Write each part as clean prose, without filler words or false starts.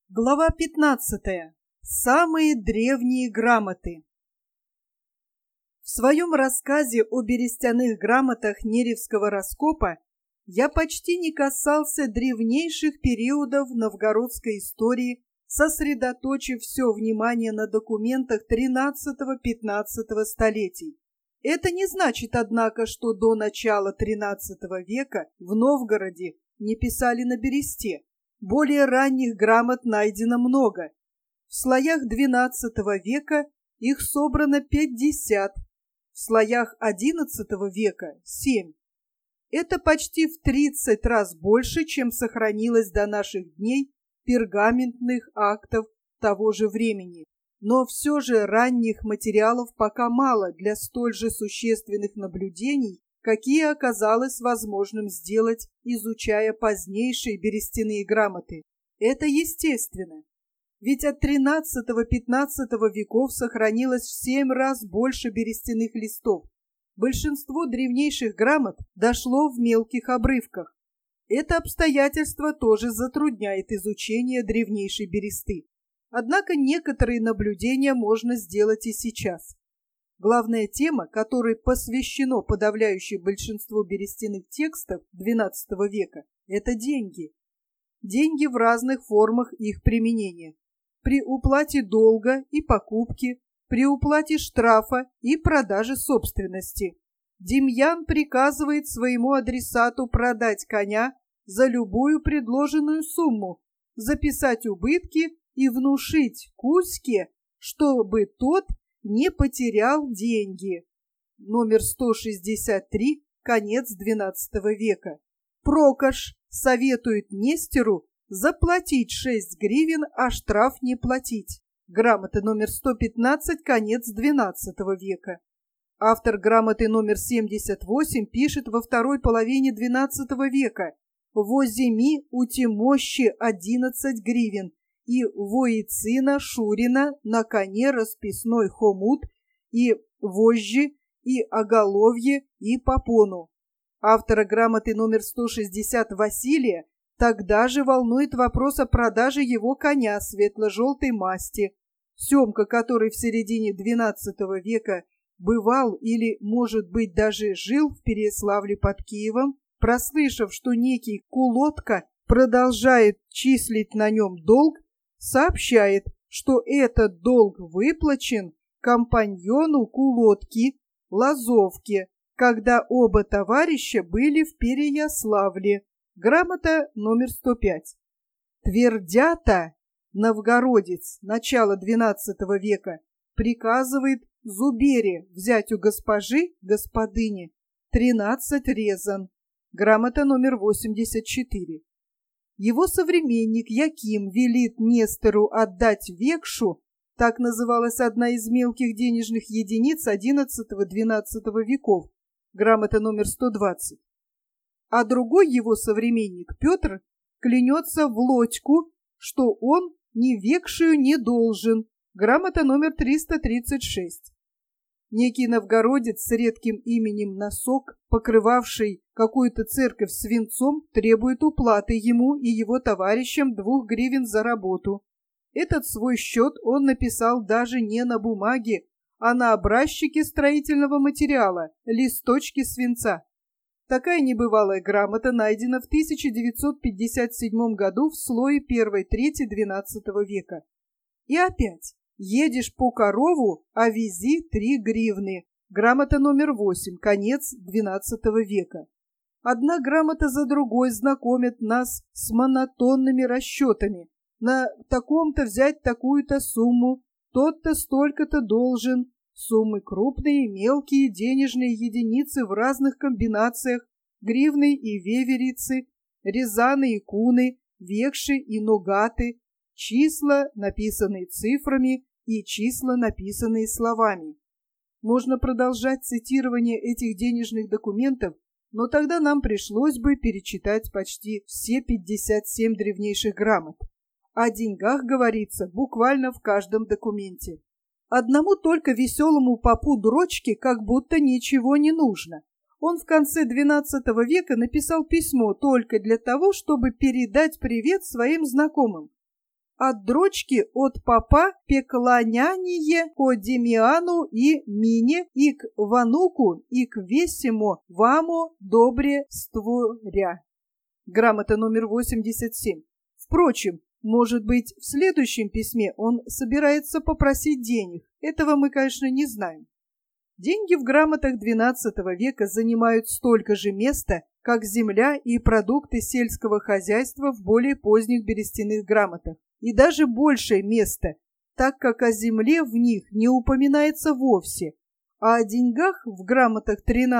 Глава 15. Самые древние грамоты. В своем рассказе о берестяных грамотах Неревского раскопа я почти не касался древнейших периодов новгородской истории, сосредоточив все внимание на документах XIII-XV столетий. Это не значит, однако, что до начала XIII века в Новгороде не писали на бересте. Более ранних грамот найдено много. В слоях XII века их собрано 50, в слоях XI века – 7. Это почти в 30 раз больше, чем сохранилось до наших дней пергаментных актов того же времени. Но все же ранних материалов пока мало для столь же существенных наблюдений, какие оказалось возможным сделать, изучая позднейшие берестяные грамоты. Это естественно, ведь от XIII-XV веков сохранилось в 7 раз больше берестяных листов. Большинство древнейших грамот дошло в мелких обрывках. Это обстоятельство тоже затрудняет изучение древнейшей бересты. Однако некоторые наблюдения можно сделать и сейчас. Главная тема, которой посвящено подавляющее большинство берестяных текстов XII века, это деньги. Деньги в разных формах их применения. При уплате долга и покупки, при уплате штрафа и продаже собственности. Демьян приказывает своему адресату продать коня за любую предложенную сумму, записать убытки и внушить Кузьке, чтобы тот не потерял деньги. Номер 163, конец XII века. Прокош советует Нестеру заплатить 6 гривен, а штраф не платить. Грамота номер 115, конец XII века. Автор грамоты номер 78 пишет во второй половине XII века: «Воземи у Тимощи 11 гривен, и воицина Шурина на коне расписной хомут, и вожжи, и оголовье, и попону». Автора грамоты номер 160 Василия тогда же волнует вопрос о продаже его коня светло-желтой масти. Семка, который в середине XII века бывал или, может быть, даже жил в Переяславле под Киевом, прослышав, что некий Кулотка продолжает числить на нем долг, сообщает, что этот долг выплачен компаньону Кулотки Лазовке, когда оба товарища были в Переяславле. Грамота номер 105. Твердята, новгородец начала XII века, приказывает Зубере взять у госпожи, господыни, 13 резан. Грамота номер 84. Его современник Яким велит Нестору отдать векшу, так называлась одна из мелких денежных единиц XI-XII веков, грамота номер 120. А другой его современник, Петр, клянется в лодьку, что он ни векшую не должен, грамота номер 336. Некий новгородец с редким именем Носок, покрывавший какую-то церковь свинцом, требует уплаты ему и его товарищам 2 гривен за работу. Этот свой счет он написал даже не на бумаге, а на образчике строительного материала, листочки свинца. Такая небывалая грамота найдена в 1957 году в слое первой трети XII века. И опять. Едешь по корову, а вези 3 гривны. Грамота номер 8, конец XII века. Одна грамота за другой знакомят нас с монотонными расчетами. На таком-то взять такую-то сумму, тот-то столько-то должен. Суммы крупные, мелкие, денежные единицы в разных комбинациях, гривны и веверицы, рязаны и куны, векши и ногаты, числа, написанные цифрами, и числа, написанные словами. Можно продолжать цитирование этих денежных документов, но тогда нам пришлось бы перечитать почти все 57 древнейших грамот. О деньгах говорится буквально в каждом документе. Одному только веселому попу Дрочке как будто ничего не нужно. Он в конце XII века написал письмо только для того, чтобы передать привет своим знакомым. от дрочки от папа пекланяния ко Демиану и Мине, и к Вануку, и к Весимо вамо добре створя. Грамота номер 87. Впрочем, может быть, в следующем письме он собирается попросить денег. Этого мы, конечно, не знаем. Деньги в грамотах XII века занимают столько же места, как земля и продукты сельского хозяйства в более поздних берестяных грамотах, и даже большее место, так как о земле в них не упоминается вовсе, а о деньгах в грамотах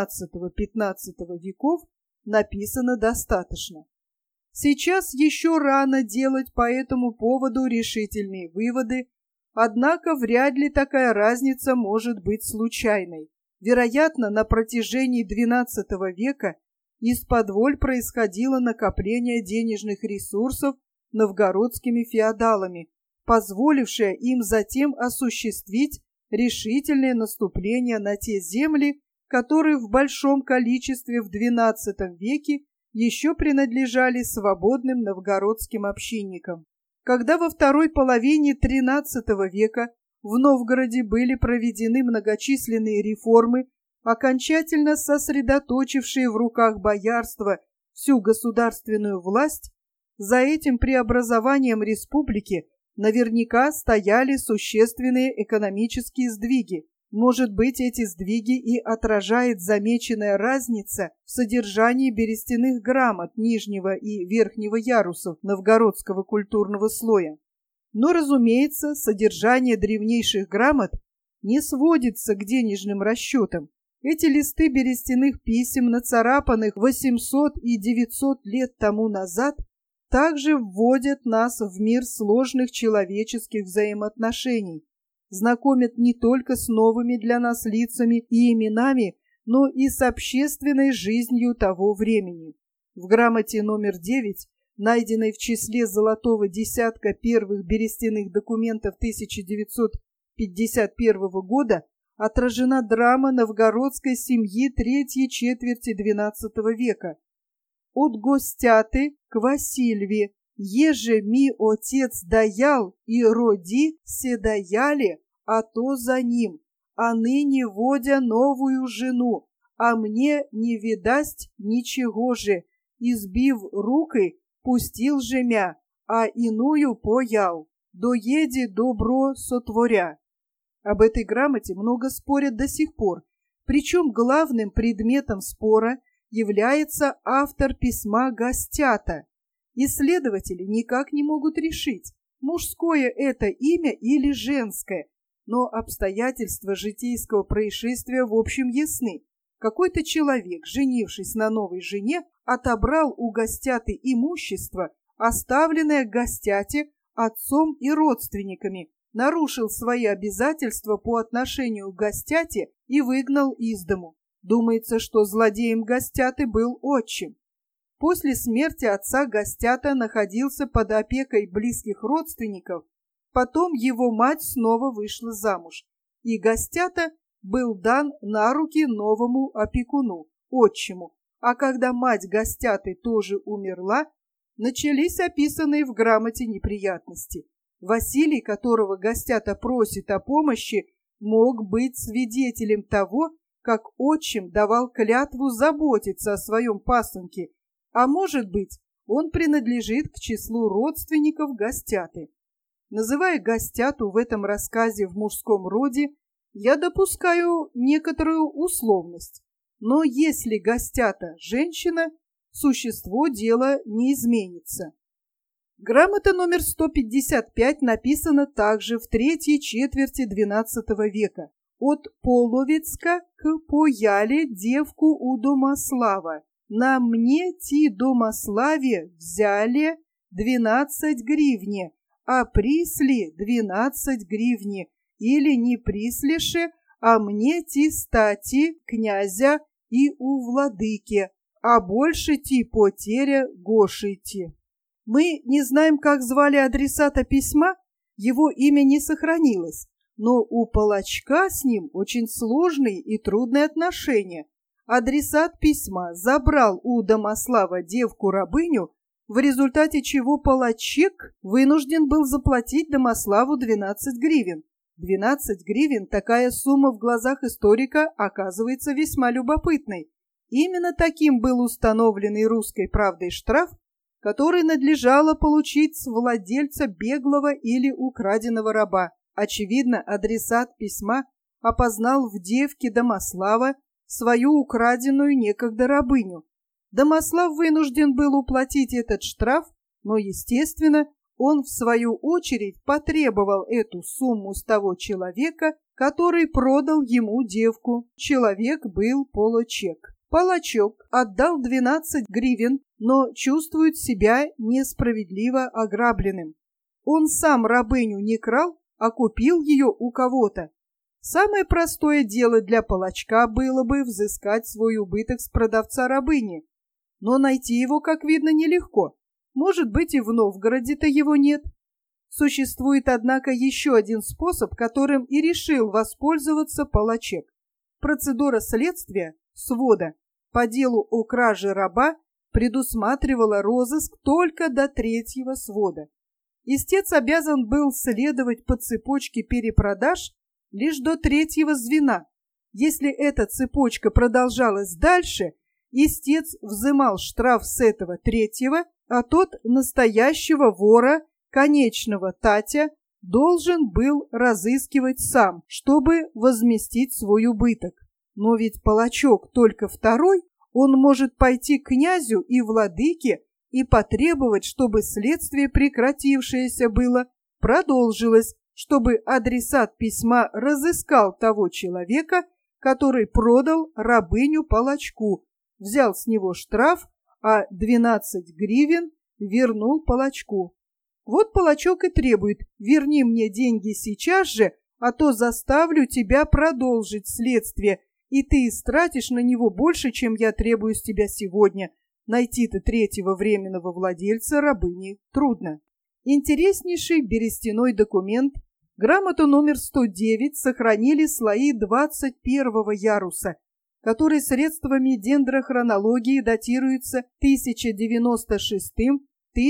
XIII-XV веков написано достаточно. Сейчас еще рано делать по этому поводу решительные выводы, однако вряд ли такая разница может быть случайной. Вероятно, на протяжении XII века исподволь происходило накопление денежных ресурсов новгородскими феодалами, позволившее им затем осуществить решительное наступление на те земли, которые в большом количестве в XII веке еще принадлежали свободным новгородским общинникам. Когда во второй половине XIII века в Новгороде были проведены многочисленные реформы, окончательно сосредоточившие в руках боярства всю государственную власть, за этим преобразованием республики наверняка стояли существенные экономические сдвиги. Может быть, эти сдвиги и отражает замеченная разница в содержании берестяных грамот нижнего и верхнего ярусов новгородского культурного слоя. Но, разумеется, содержание древнейших грамот не сводится к денежным расчетам. Эти листы берестяных писем, нацарапанных 800 и 900 лет тому назад, также вводят нас в мир сложных человеческих взаимоотношений, знакомят не только с новыми для нас лицами и именами, но и с общественной жизнью того времени. В грамоте номер 9, найденной в числе золотого десятка первых берестяных документов 1951 года, отражена драма новгородской семьи третьей четверти XII века. От гостяты к Васильеве, еже ми отец даял и роди седаяли, а то за ним, а ныне водя новую жену, а мне не видасть ничего же, избив рукой, пустил же мя, а иную поял, доеди добро сотворя. Об этой грамоте много спорят до сих пор, причем главным предметом спора является автор письма Гостята. Исследователи никак не могут решить, мужское это имя или женское, но обстоятельства житейского происшествия в общем ясны. Какой-то человек, женившись на новой жене, отобрал у Гостяты имущество, оставленное Гостяте отцом и родственниками, нарушил свои обязательства по отношению к Гостяте и выгнал из дому. Думается, что злодеем Гостяты был отчим. После смерти отца Гостята находился под опекой близких родственников, потом его мать снова вышла замуж, и Гостята был дан на руки новому опекуну, отчиму, а когда мать Гостяты тоже умерла, начались описанные в грамоте неприятности. Василий, которого Гостята просит о помощи, мог быть свидетелем того, как отчим давал клятву заботиться о своем пасынке, а может быть, он принадлежит к числу родственников Гостяты. Называя Гостяту в этом рассказе в мужском роде, я допускаю некоторую условность. Но если Гостята – женщина, существо дела не изменится. Грамота номер 155 написана также в третьей четверти XII века. От Половецка к Пояле девку у Домослава. На мне ти Домославе взяли 12 гривни, а присли 12 гривни, или не прислише, а мне ти стати князя и у владыки, а больше ти потеря гошити. Мы не знаем, как звали адресата письма, его имя не сохранилось, но у Палачка с ним очень сложные и трудные отношения. Адресат письма забрал у Домослава девку-рабыню в результате чего Полачек вынужден был заплатить Домославу 12 гривен. 12 гривен, такая сумма в глазах историка оказывается весьма любопытной. Именно таким был установленный «Русской правдой» штраф, который надлежало получить с владельца беглого или украденного раба. Очевидно, адресат письма опознал в девке Домослава свою украденную некогда рабыню. Домослав вынужден был уплатить этот штраф, но, естественно, он, в свою очередь, потребовал эту сумму с того человека, который продал ему девку. Человек был Полачек. Полачек отдал 12 гривен, но чувствует себя несправедливо ограбленным. Он сам рабыню не крал, а купил ее у кого-то. Самое простое дело для Полачка было бы взыскать свой убыток с продавца рабыни. Но найти его, как видно, нелегко. Может быть, и в Новгороде-то его нет. Существует, однако, еще один способ, которым и решил воспользоваться Полачек. Процедура следствия, свода, по делу о краже раба предусматривала розыск только до 3-го свода. Истец обязан был следовать по цепочке перепродаж лишь до 3-го звена. Если эта цепочка продолжалась дальше, истец взымал штраф с этого 3-го, а тот настоящего вора, конечного татя, должен был разыскивать сам, чтобы возместить свой убыток. Но ведь Полачок только 2-й, он может пойти к князю и владыке и потребовать, чтобы следствие, прекратившееся было, продолжилось, чтобы адресат письма разыскал того человека, который продал рабыню Полачку, взял с него штраф, а 12 гривен вернул Полачку. Вот Полачок и требует: верни мне деньги сейчас же, а то заставлю тебя продолжить следствие, и ты истратишь на него больше, чем я требую с тебя сегодня. Найти-то 3-го временного владельца рабыни трудно. Интереснейший берестяной документ, грамоту номер 109, сохранили слои 21-го яруса, который средствами дендрохронологии датируется 1096-1116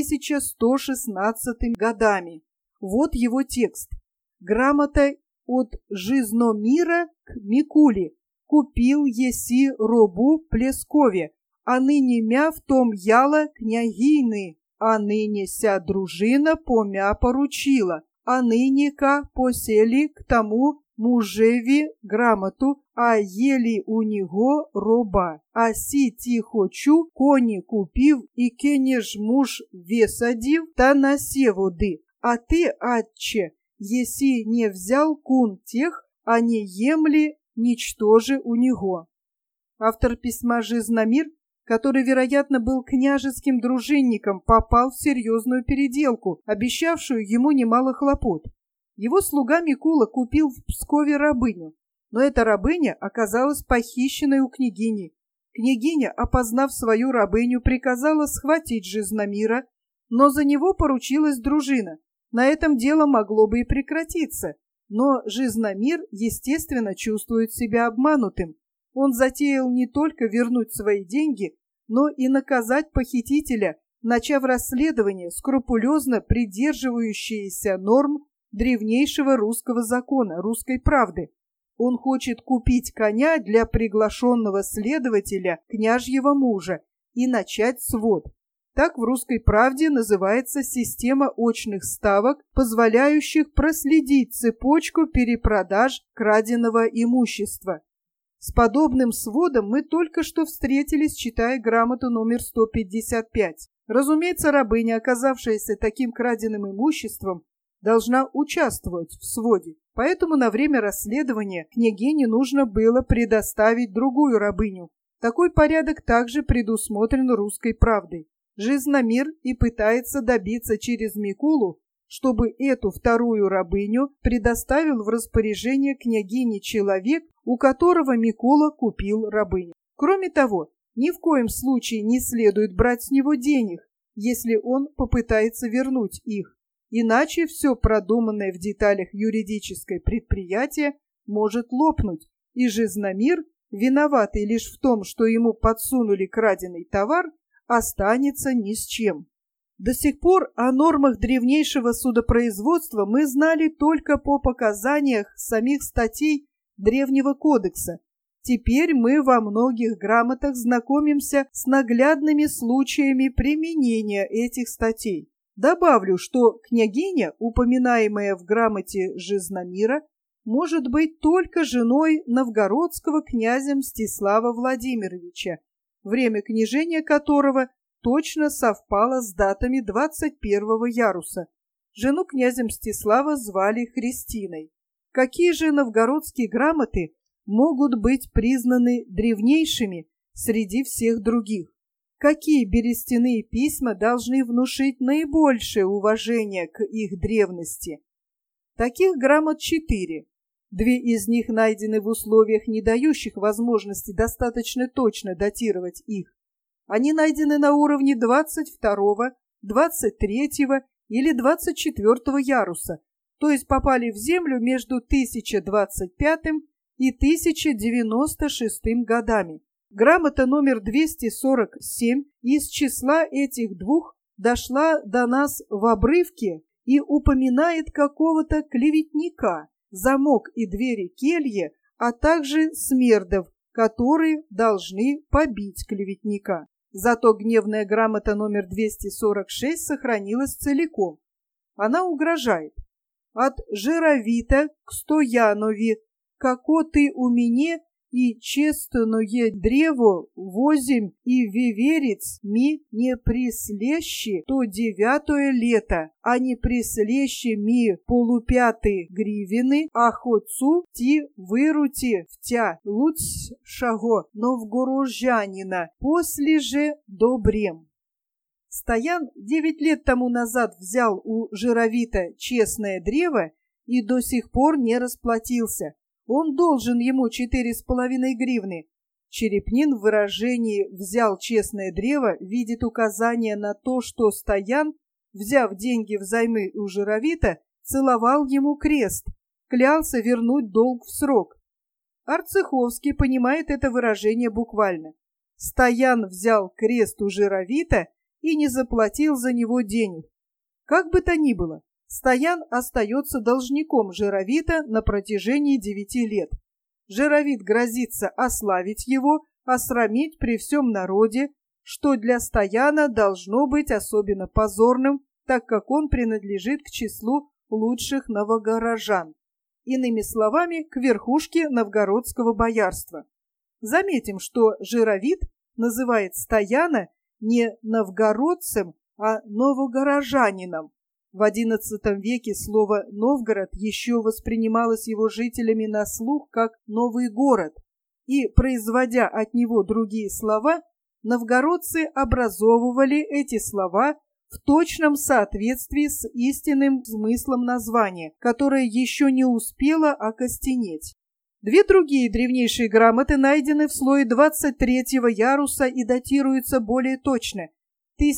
годами. Вот его текст. Грамота от Жизномира к Микуле. Купил еси робу Плескове, а ныне мя в том яла княгины, а ныне ся дружина помя поручила, а ныне-ка посели к тому мужеві грамоту, а єлі у нього роба. А сі ті хочу, коні купив, і кене ж муж весадив, та насе води. А ты, отче, еси не взял кун тех, а не емли ничтоже у него. Автор письма Жизномир, который, вероятно, был княжеским дружинником, попал в серьезную переделку, обещавшую ему немало хлопот. Его слуга Микула купил в Пскове рабыню, но эта рабыня оказалась похищенной у княгини. Княгиня, опознав свою рабыню, приказала схватить Жизномира, но за него поручилась дружина. На этом дело могло бы и прекратиться, но Жизномир, естественно, чувствует себя обманутым. Он затеял не только вернуть свои деньги, но и наказать похитителя, начав расследование, скрупулезно придерживающееся норм древнейшего русского закона, русской правды. Он хочет купить коня для приглашенного следователя, княжьего мужа, и начать свод. Так в «Русской правде» называется система очных ставок, позволяющих проследить цепочку перепродаж краденого имущества. С подобным сводом мы только что встретились, читая грамоту номер 155. Разумеется, рабыня, оказавшаяся таким краденым имуществом, должна участвовать в своде. Поэтому на время расследования княгине нужно было предоставить другую рабыню. Такой порядок также предусмотрен «Русской правдой». Жизномир и пытается добиться через Микулу, чтобы эту вторую рабыню предоставил в распоряжение княгини человек, у которого Микула купил рабыню. Кроме того, ни в коем случае не следует брать с него денег, если он попытается вернуть их. Иначе все продуманное в деталях юридическое предприятие может лопнуть, и Жизномир, виноватый лишь в том, что ему подсунули краденый товар, останется ни с чем. До сих пор о нормах древнейшего судопроизводства мы знали только по показаниях самих статей Древнего кодекса. Теперь мы во многих грамотах знакомимся с наглядными случаями применения этих статей. Добавлю, что княгиня, упоминаемая в грамоте Жизномира, может быть только женой новгородского князя Мстислава Владимировича, время княжения которого точно совпало с датами 21-го яруса. Жену князя Мстислава звали Христиной. Какие же новгородские грамоты могут быть признаны древнейшими среди всех других? Какие берестяные письма должны внушить наибольшее уважение к их древности? Таких грамот 4. 2 из них найдены в условиях, не дающих возможности достаточно точно датировать их. Они найдены на уровне 22-го, 23-го или 24-го яруса, то есть попали в землю между 1025 и 1096 годами. Грамота номер 247 из числа этих двух дошла до нас в обрывке и упоминает какого-то клеветника, замок и двери кельи, а также смердов, которые должны побить клеветника. Зато гневная грамота номер 246 сохранилась целиком. Она угрожает: «От Жировита к Стоянові, како ты у мене и честное древо возим и веверец ми не прислещи то 9 лето, а не прислещи ми полупяты гривины, а ходцу ти вырути втя лучшего новгорожанина, после же добрем». Стоян 9 лет тому назад взял у Жировита честное древо и до сих пор не расплатился. Он должен ему 4,5 гривны. Черепнин в выражении «взял честное древо» видит указание на то, что Стоян, взяв деньги взаймы у Жировита, целовал ему крест, клялся вернуть долг в срок. Арцеховский понимает это выражение буквально. Стоян взял крест у Жировита и не заплатил за него денег. Как бы то ни было, Стоян остается должником Жировита на протяжении 9 лет. Жировит грозится ославить его, осрамить при всем народе, что для Стояна должно быть особенно позорным, так как он принадлежит к числу лучших новогорожан. Иными словами, к верхушке новгородского боярства. Заметим, что Жировит называет Стояна не новгородцем, а новогорожанином. В XI веке слово «Новгород» еще воспринималось его жителями на слух как «новый город», и, производя от него другие слова, новгородцы образовывали эти слова в точном соответствии с истинным смыслом названия, которое еще не успело окостенеть. 2 другие древнейшие грамоты найдены в слое 23-го яруса и датируются более точно –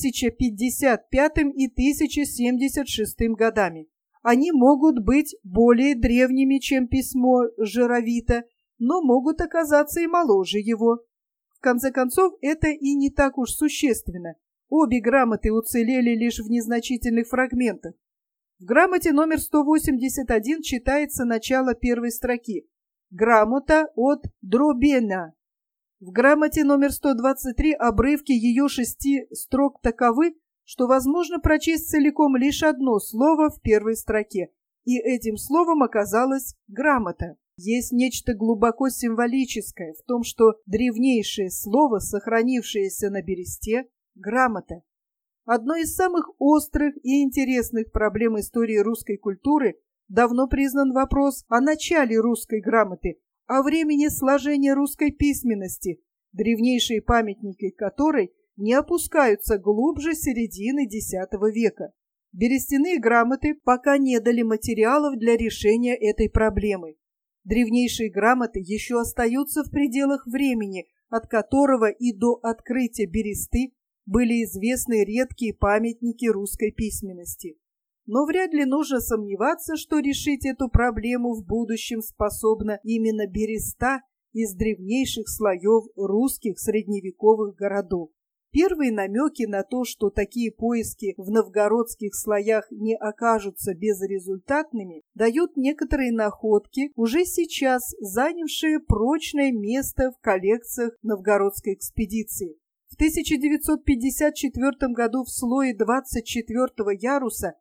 1055 и 1076 годами. Они могут быть более древними, чем письмо Жировита, но могут оказаться и моложе его. В конце концов, это и не так уж существенно. Обе грамоты уцелели лишь в незначительных фрагментах. В грамоте номер 181 читается начало первой строки. Грамота от Дробена. В грамоте номер 123 обрывки ее 6 строк таковы, что возможно прочесть целиком лишь одно слово в первой строке, и этим словом оказалась грамота. Есть нечто глубоко символическое в том, что древнейшее слово, сохранившееся на бересте, грамота. Одной из самых острых и интересных проблем истории русской культуры давно признан вопрос о начале русской грамоты, о времени сложения русской письменности, древнейшие памятники которой не опускаются глубже середины X века. Берестяные грамоты пока не дали материалов для решения этой проблемы. Древнейшие грамоты еще остаются в пределах времени, от которого и до открытия Бересты были известны редкие памятники русской письменности. Но вряд ли нужно сомневаться, что решить эту проблему в будущем способна именно Береста из древнейших слоев русских средневековых городов. Первые намеки на то, что такие поиски в новгородских слоях не окажутся безрезультатными, дают некоторые находки, уже сейчас занявшие прочное место в коллекциях новгородской экспедиции. В 1954 году в слое 24-го яруса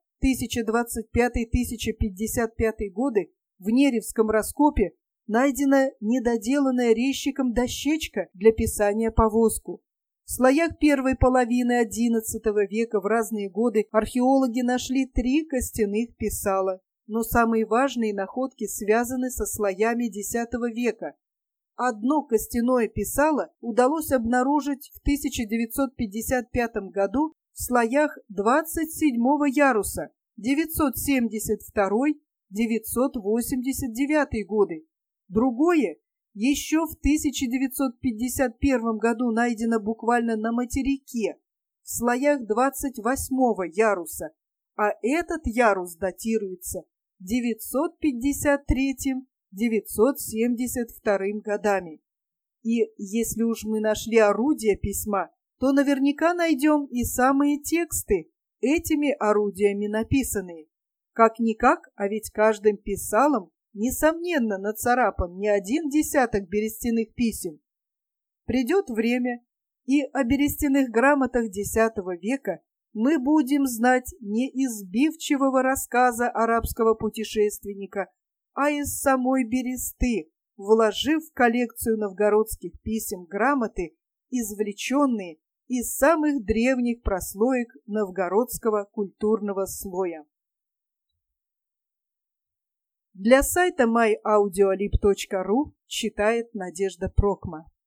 1025-1055 годы в Неревском раскопе найдена недоделанная резчиком дощечка для писания по воску. В слоях первой половины XI века в разные годы археологи нашли 3 костяных писала, но самые важные находки связаны со слоями X века. Одно костяное писало удалось обнаружить в 1955 году в слоях 27-го яруса 972-989 годы. Другое еще в 1951 году найдено буквально на материке в слоях 28-го яруса, а этот ярус датируется 953-972 годами. И если уж мы нашли орудия письма, то наверняка найдем и самые тексты, этими орудиями написанные. Как-никак, а ведь каждым писалом несомненно нацарапан не 1 десяток берестяных писем. Придет время, и о берестяных грамотах X века мы будем знать не из сбивчивого рассказа арабского путешественника, а из самой бересты, вложив в коллекцию новгородских писем грамоты, извлеченные из самых древних прослоек новгородского культурного слоя. Для сайта myaudioLib.ru читает Надежда Прокма.